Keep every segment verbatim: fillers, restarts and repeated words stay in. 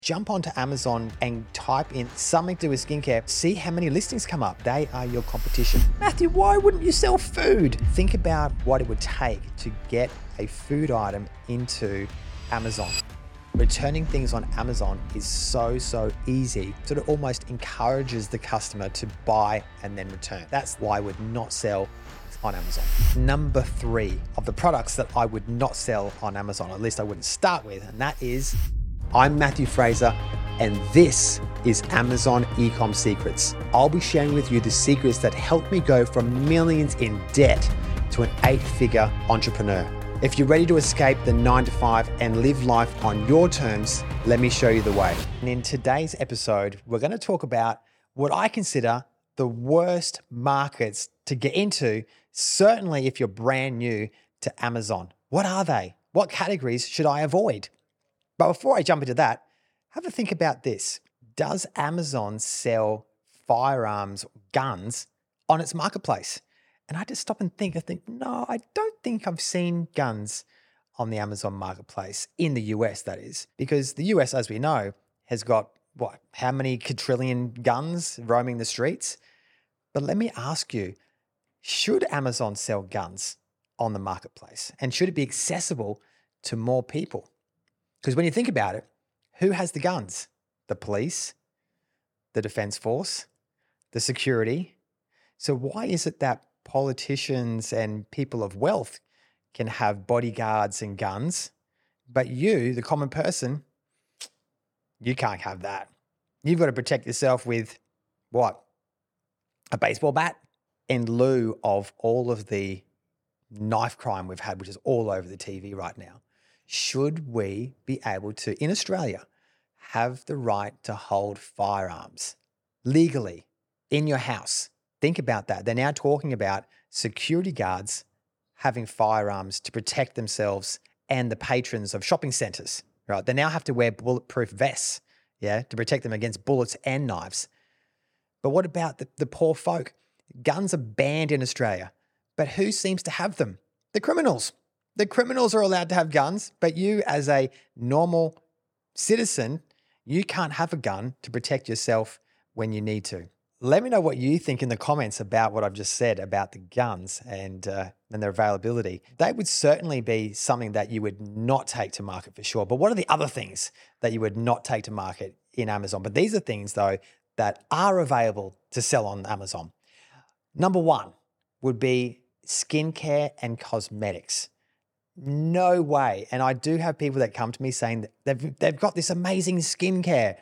Jump onto Amazon and type in something to do with skincare. See how many listings come up. They are your competition. Matthew, why wouldn't you sell food? Think about what it would take to get a food item into Amazon. Returning things on Amazon is so, so easy. Sort of almost encourages the customer to buy and then return. That's why I would not sell on Amazon. Number three of the products that I would not sell on Amazon, or at least I wouldn't start with, and that is, I'm Matthew Fraser, and this is Amazon Ecom Secrets. I'll be sharing with you the secrets that helped me go from millions in debt to an eight-figure entrepreneur. If you're ready to escape the nine to five and live life on your terms, let me show you the way. And in today's episode, we're going to talk about what I consider the worst markets to get into, certainly if you're brand new to Amazon. What are they? What categories should I avoid? But before I jump into that, have a think about this. Does Amazon sell firearms, guns on its marketplace? And I just stop and think, I think, no, I don't think I've seen guns on the Amazon marketplace, in the U S that is, because the U S, as we know, has got what, how many quadrillion guns roaming the streets? But let me ask you, should Amazon sell guns on the marketplace? And should it be accessible to more people? Because when you think about it, who has the guns? The police, the defense force, the security. So why is it that politicians and people of wealth can have bodyguards and guns, but you, the common person, you can't have that? You've got to protect yourself with what? A baseball bat? In lieu of all of the knife crime we've had, which is all over the T V right now. Should we be able to, in Australia, have the right to hold firearms legally in your house? Think about that. They're now talking about security guards having firearms to protect themselves and the patrons of shopping centers, right? They now have to wear bulletproof vests, yeah, to protect them against bullets and knives. But what about the, the poor folk? Guns are banned in Australia, but who seems to have them? The criminals. The criminals are allowed to have guns, but you as a normal citizen, you can't have a gun to protect yourself when you need to. Let me know what you think in the comments about what I've just said about the guns and, uh, and their availability. They would certainly be something that you would not take to market for sure. But what are the other things that you would not take to market in Amazon? But these are things, though, that are available to sell on Amazon. Number one would be skincare and cosmetics. No way. And I do have people that come to me saying that they've, they've got this amazing skincare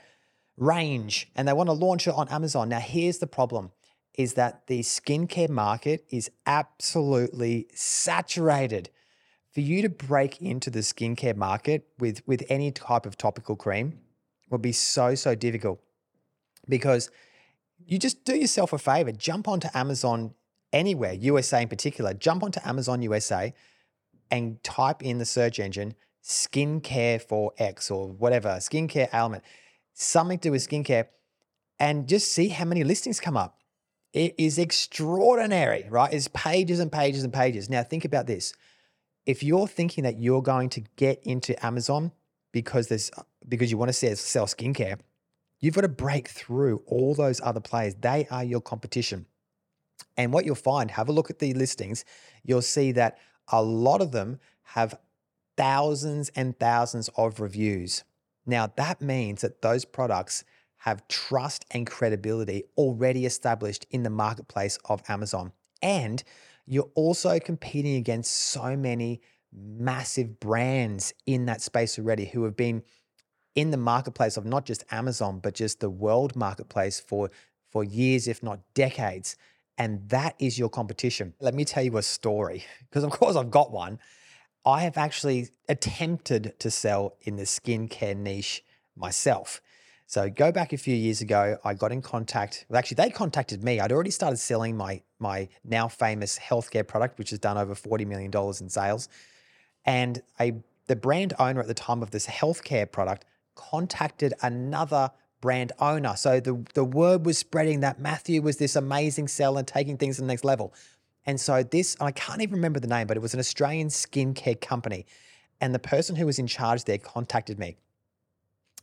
range and they want to launch it on Amazon. Now, here's the problem, is that the skincare market is absolutely saturated. For you to break into the skincare market with, with any type of topical cream will be so, so difficult, because you just do yourself a favor, jump onto Amazon anywhere, U S A in particular, jump onto Amazon U S A and type in the search engine, skincare for X or whatever, skincare ailment, something to do with skincare, and just see how many listings come up. It is extraordinary, right? It's pages and pages and pages. Now think about this. If you're thinking that you're going to get into Amazon because there's because you want to sell, sell skincare, you've got to break through all those other players. They are your competition. And what you'll find, have a look at the listings, you'll see that a lot of them have thousands and thousands of reviews. Now, that means that those products have trust and credibility already established in the marketplace of Amazon. And you're also competing against so many massive brands in that space already who have been in the marketplace of not just Amazon, but just the world marketplace for, for years, if not decades. And that is your competition. Let me tell you a story, because of course I've got one. I have actually attempted to sell in the skincare niche myself. So go back a few years ago, I got in contact, well, actually they contacted me. I'd already started selling my, my now famous healthcare product, which has done over forty million dollars in sales. And a, the brand owner at the time of this healthcare product contacted another brand owner. So the, the word was spreading that Matthew was this amazing seller taking things to the next level. And so this, I can't even remember the name, but it was an Australian skincare company. And the person who was in charge there contacted me.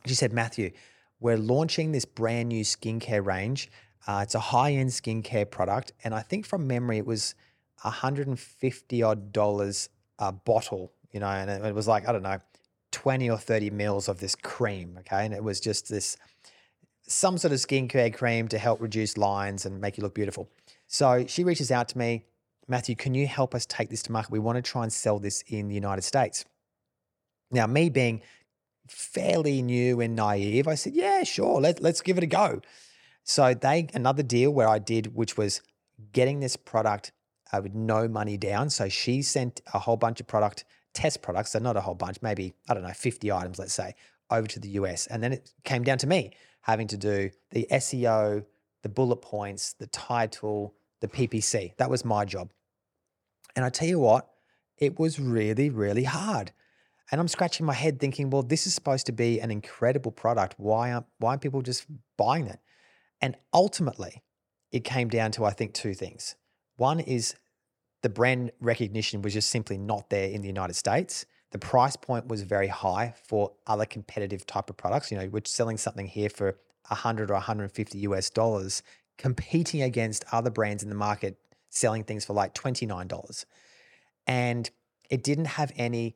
She said, Matthew, we're launching this brand new skincare range. Uh, it's a high-end skincare product. And I think from memory, it was one hundred fifty odd dollars a bottle, you know, and it, it was like, I don't know, twenty or thirty mils of this cream. Okay. And it was just this, some sort of skincare cream to help reduce lines and make you look beautiful. So she reaches out to me, Matthew, can you help us take this to market? We want to try and sell this in the United States. Now, me being fairly new and naive, I said, yeah, sure, let, let's give it a go. So they, another deal where I did, which was getting this product uh, with no money down. So she sent a whole bunch of product, test products, so not a whole bunch, maybe, I don't know, fifty items, let's say, over to the U S. And then it came down to me having to do the S E O, the bullet points, the title, the P P C. That was my job. And I tell you what, it was really, really hard. And I'm scratching my head thinking, well, this is supposed to be an incredible product. Why aren't, why aren't people just buying it? And ultimately, it came down to, I think, two things. One is the brand recognition was just simply not there in the United States. The price point was very high for other competitive type of products. You know, we're selling something here for one hundred or one hundred fifty US dollars, competing against other brands in the market selling things for like twenty-nine dollars. And it didn't have any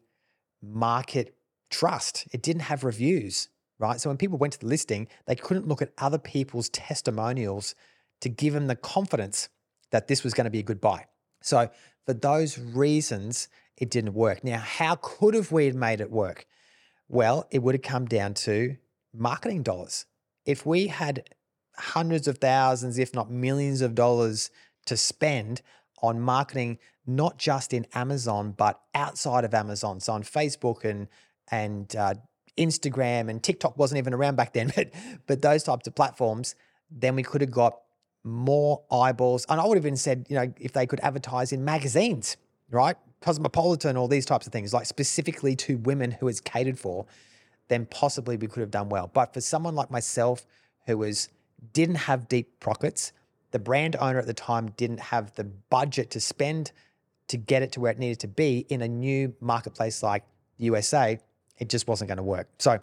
market trust. It didn't have reviews, right? So when people went to the listing, they couldn't look at other people's testimonials to give them the confidence that this was going to be a good buy. So for those reasons, it didn't work. Now, how could have we made it work? Well, it would have come down to marketing dollars. If we had hundreds of thousands, if not millions of dollars to spend on marketing, not just in Amazon, but outside of Amazon. So on Facebook and, and uh, Instagram, and TikTok wasn't even around back then, but, but those types of platforms, then we could have got more eyeballs. And I would have even said, you know, if they could advertise in magazines, right? Cosmopolitan, all these types of things, like specifically to women who it's catered for, then possibly we could have done well. But for someone like myself who was didn't have deep pockets, the brand owner at the time didn't have the budget to spend to get it to where it needed to be in a new marketplace like the U S A, it just wasn't going to work. So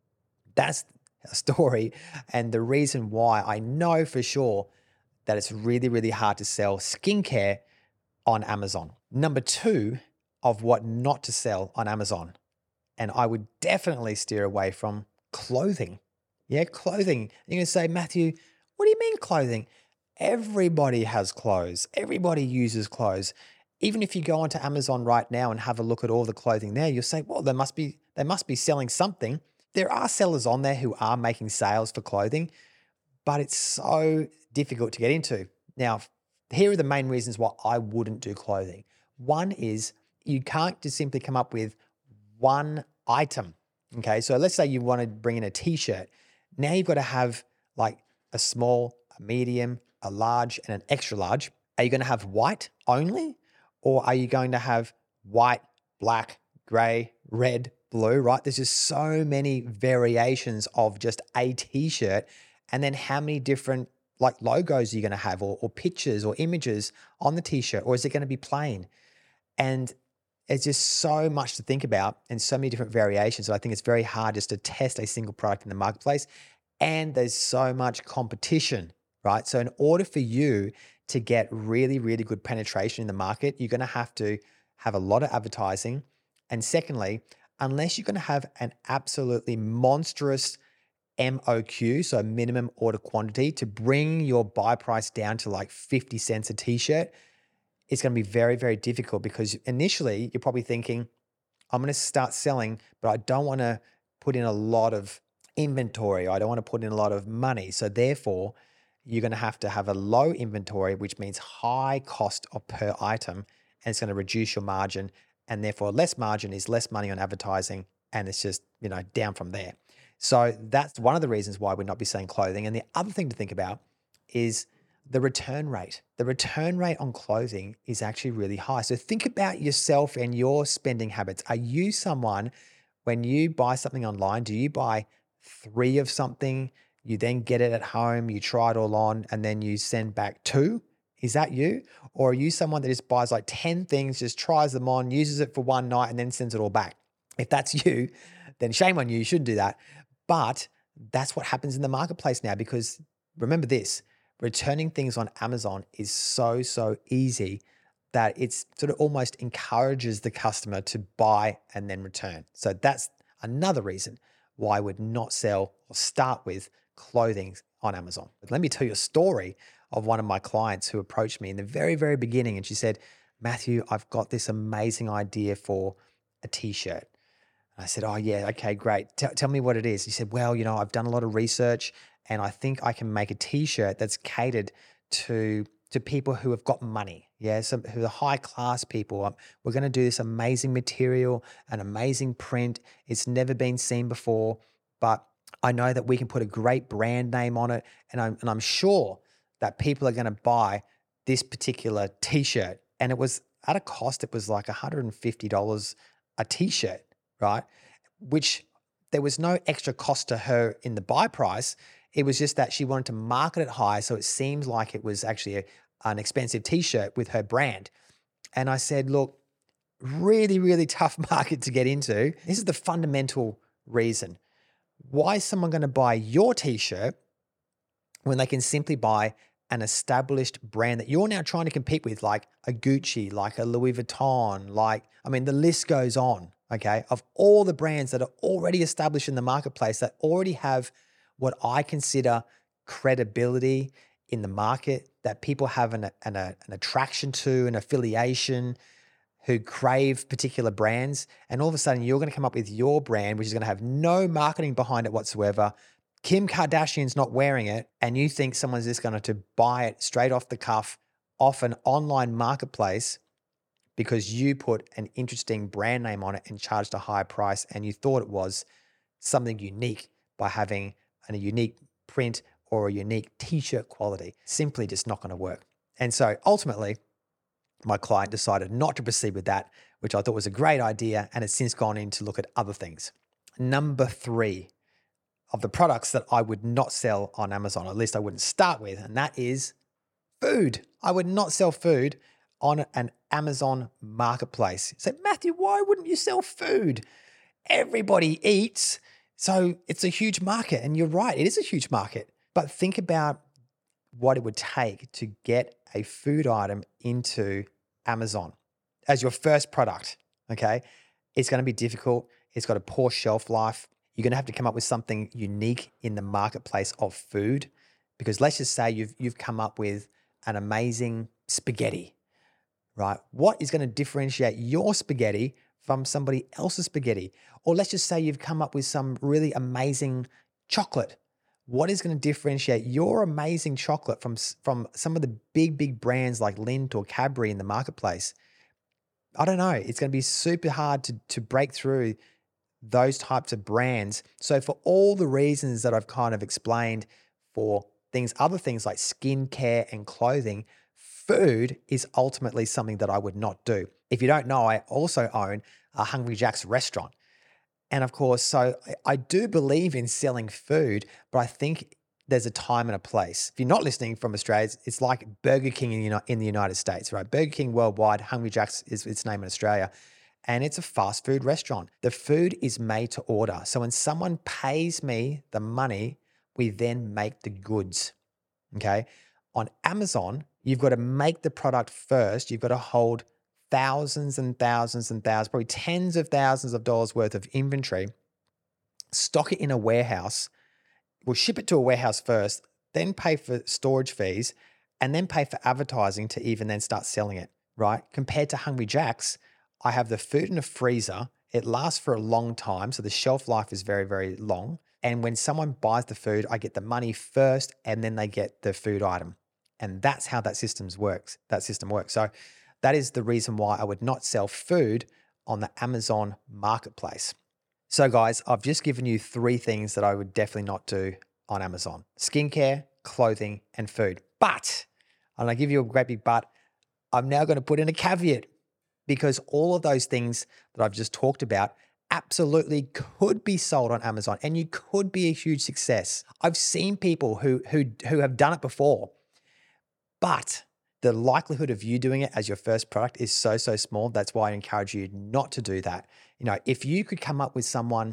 that's a story and the reason why I know for sure that it's really, really hard to sell skincare on Amazon. Number two of what not to sell on Amazon, and I would definitely steer away from clothing. Yeah, clothing. You're going to say, Matthew, what do you mean clothing? Everybody has clothes. Everybody uses clothes. Even if you go onto Amazon right now and have a look at all the clothing there, you'll say, well, they must be, they must be selling something. There are sellers on there who are making sales for clothing, but it's so difficult to get into. Now, here are the main reasons why I wouldn't do clothing. One is you can't just simply come up with one item. Okay, so let's say you want to bring in a t-shirt. Now you've got to have like a small, a medium, a large, and an extra large. Are you going to have white only? Or are you going to have white, black, gray, red, blue, right? There's just so many variations of just a t-shirt. And then how many different like logos are you going to have or, or pictures or images on the t-shirt? Or is it going to be plain? And it's just so much to think about and so many different variations. So I think it's very hard just to test a single product in the marketplace. And there's so much competition, right? So in order for you to get really, really good penetration in the market, you're going to have to have a lot of advertising. And secondly, unless you're going to have an absolutely monstrous M O Q, so minimum order quantity, to bring your buy price down to like fifty cents a t-shirt, it's going to be very, very difficult because initially you're probably thinking, I'm going to start selling, but I don't want to put in a lot of inventory. I don't want to put in a lot of money. So therefore, you're going to have to have a low inventory, which means high cost of per item, and it's going to reduce your margin. And therefore, less margin is less money on advertising, and it's just, you know, down from there. So that's one of the reasons why we'd not be selling clothing. And the other thing to think about is the return rate. The return rate on clothing is actually really high. So think about yourself and your spending habits. Are you someone, when you buy something online, do you buy three of something, you then get it at home, you try it all on, and then you send back two? Is that you? Or are you someone that just buys like ten things, just tries them on, uses it for one night, and then sends it all back? If that's you, then shame on you. You shouldn't do that. But that's what happens in the marketplace now, because remember this, returning things on Amazon is so, so easy that it's sort of almost encourages the customer to buy and then return. So that's another reason why I would not sell or start with clothing on Amazon. But let me tell you a story of one of my clients who approached me in the very, very beginning. And she said, Matthew, I've got this amazing idea for a t-shirt. And I said, oh yeah, okay, great. T- tell me what it is. He said, well, you know, I've done a lot of research and I think I can make a t-shirt that's catered to to people who have got money, yeah, so who are high class people. Um, we're going to do this amazing material, an amazing print. It's never been seen before, but I know that we can put a great brand name on it, and I'm and I'm sure that people are going to buy this particular t-shirt. And it was at a cost. It was like one hundred fifty dollars a t-shirt, right? Which there was no extra cost to her in the buy price. It was just that she wanted to market it high, so it seemed like it was actually a, an expensive t-shirt with her brand. And I said, look, really, really tough market to get into. This is the fundamental reason. Why is someone going to buy your t-shirt when they can simply buy an established brand that you're now trying to compete with, like a Gucci, like a Louis Vuitton, like, I mean, the list goes on, okay, of all the brands that are already established in the marketplace that already have what I consider credibility in the market, that people have an, an, an attraction to, an affiliation, who crave particular brands. And all of a sudden you're going to come up with your brand, which is going to have no marketing behind it whatsoever. Kim Kardashian's not wearing it, and you think someone's just going to buy it straight off the cuff off an online marketplace because you put an interesting brand name on it and charged a high price, and you thought it was something unique by having a unique print or a unique t-shirt quality. Simply just not going to work. And so ultimately, my client decided not to proceed with that, which I thought was a great idea, and has since gone in to look at other things. Number three of the products that I would not sell on Amazon, or at least I wouldn't start with, and that is food. I would not sell food on an Amazon marketplace. So Matthew, why wouldn't you sell food? Everybody eats. So it's a huge market, and you're right, it is a huge market. But think about what it would take to get a food item into Amazon as your first product, okay? It's going to be difficult. It's got a poor shelf life. You're going to have to come up with something unique in the marketplace of food, because let's just say you've you've come up with an amazing spaghetti, right? What is going to differentiate your spaghetti from somebody else's spaghetti? Or let's just say you've come up with some really amazing chocolate. What is going to differentiate your amazing chocolate from, from some of the big, big brands like Lindt or Cadbury in the marketplace? I don't know. It's going to be super hard to, to break through those types of brands. So for all the reasons that I've kind of explained, for things, other things like skincare and clothing, food is ultimately something that I would not do. If you don't know, I also own a Hungry Jack's restaurant. And of course, so I do believe in selling food, but I think there's a time and a place. If you're not listening from Australia, it's like Burger King in the United States, right? Burger King worldwide, Hungry Jack's is its name in Australia. And it's a fast food restaurant. The food is made to order. So when someone pays me the money, we then make the goods, okay? On Amazon, you've got to make the product first. You've got to hold thousands and thousands and thousands, probably tens of thousands of dollars worth of inventory, stock it in a warehouse. We'll ship it to a warehouse first, then pay for storage fees, and then pay for advertising to even then start selling it, right? Compared to Hungry Jack's, I have the food in a freezer. It lasts for a long time, so the shelf life is very, very long. And when someone buys the food, I get the money first, and then they get the food item. And that's how that system works. That system works. So that is the reason why I would not sell food on the Amazon marketplace. So guys, I've just given you three things that I would definitely not do on Amazon: skincare, clothing, and food. But, and I give you a great big but, I'm now going to put in a caveat, because all of those things that I've just talked about absolutely could be sold on Amazon, and you could be a huge success. I've seen people who, who, who have done it before, but the likelihood of you doing it as your first product is so, so small. That's why I encourage you not to do that. You know, if you could come up with someone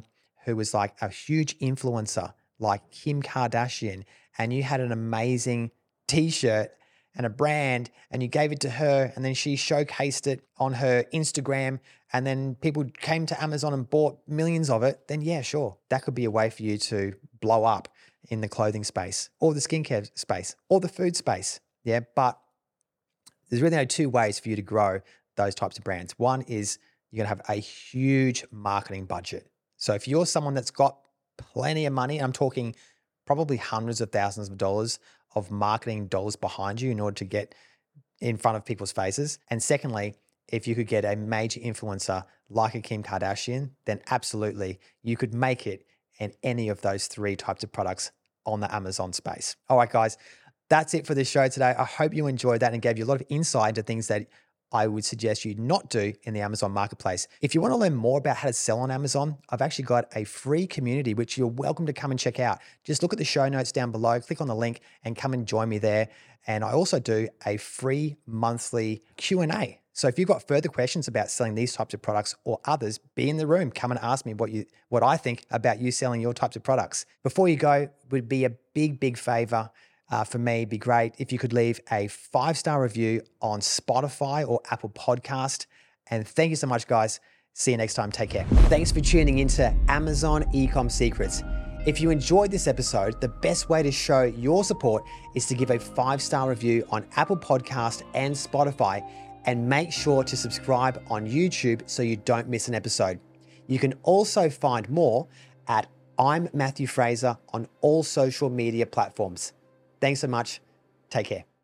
who was like a huge influencer like Kim Kardashian, and you had an amazing t-shirt and a brand and you gave it to her and then she showcased it on her Instagram and then people came to Amazon and bought millions of it, then yeah, sure. That could be a way for you to blow up in the clothing space or the skincare space or the food space. Yeah, but there's really no two ways for you to grow those types of brands. One is you're gonna have a huge marketing budget. So if you're someone that's got plenty of money, I'm talking probably hundreds of thousands of dollars of marketing dollars behind you in order to get in front of people's faces. And secondly, if you could get a major influencer like a Kim Kardashian, then absolutely you could make it in any of those three types of products on the Amazon space. All right, guys, that's it for this show today. I hope you enjoyed that and gave you a lot of insight into things that I would suggest you not do in the Amazon marketplace. If you want to learn more about how to sell on Amazon, I've actually got a free community, which you're welcome to come and check out. Just look at the show notes down below, click on the link and come and join me there. And I also do a free monthly Q and A. So if you've got further questions about selling these types of products or others, be in the room, come and ask me what you, what I think about you selling your types of products. Before you go, it would be a big, big favor Uh, for me, it'd be great if you could leave a five-star review on Spotify or Apple Podcast. And thank you so much, guys. See you next time. Take care. Thanks for tuning into Amazon Ecom Secrets. If you enjoyed this episode, the best way to show your support is to give a five-star review on Apple Podcast and Spotify, and make sure to subscribe on YouTube so you don't miss an episode. You can also find more at I'm Matthew Fraser on all social media platforms. Thanks so much. Take care.